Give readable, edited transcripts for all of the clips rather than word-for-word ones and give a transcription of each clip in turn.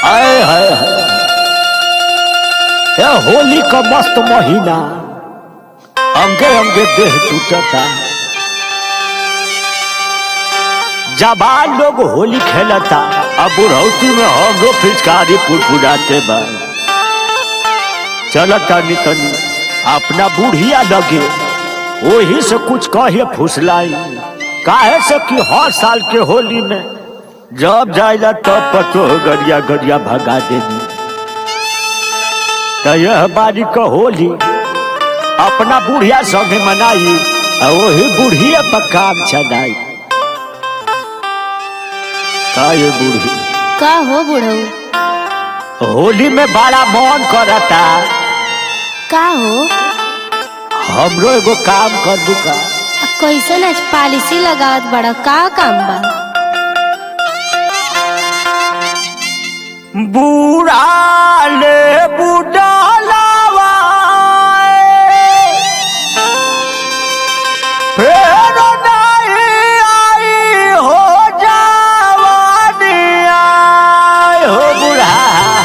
आए हाय ये होली का मस्त महीना, अंगे अंगे देह टूटता। जवान लोग होली खेलता, अब बुढ़ौती में हम लोग पिचकारी फुटफुटाते बा। चलता नितनी अपना बुढ़िया लगे, वही से कुछ कहे फुसलाई। काहे से कि हर साल के होली में जब जाइला तब पतो गरिया गरिया भगा देनी। तो यह बारी का होली अपना बुढ़िया संगे मनाई, और वही बुढ़िया पर काम चलाई। का ये बूढ़ी का हो बुढ़ऊ? होली में बड़ा मन करता। का हो? हमरो एगो काम कर दू का? कैसन आज पॉलिसी लगावत बड़ा, का काम बा? बूढ़ा ले बूढ़ा लावाए, फिर नहीं आई हो जावानी आए हो बूढ़ा।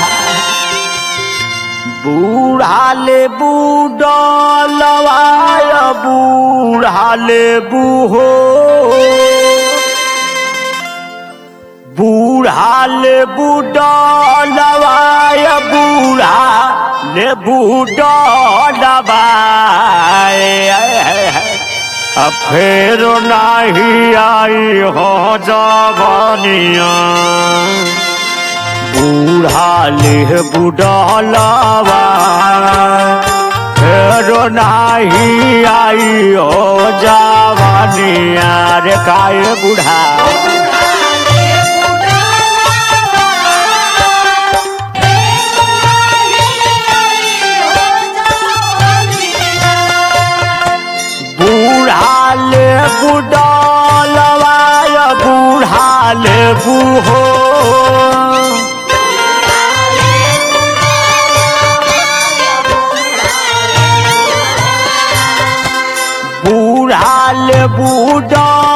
बूढ़ा ले बूढ़ा लवाए, बूढ़ा ले बूहो, बूढ़ा ले बूढ़ा लवाय, बूढ़ा ले बूढ़ा लवाय। अब फिर नहीं आई हो जवानिया, बूढ़ा ले बूढ़ा लवाय, फिर नहीं आई हो जवानिया। रे काय बूढ़ा बूढ़ा लवाय, बूढ़ा ले बूहो, बूढ़ा ले बूढ़ा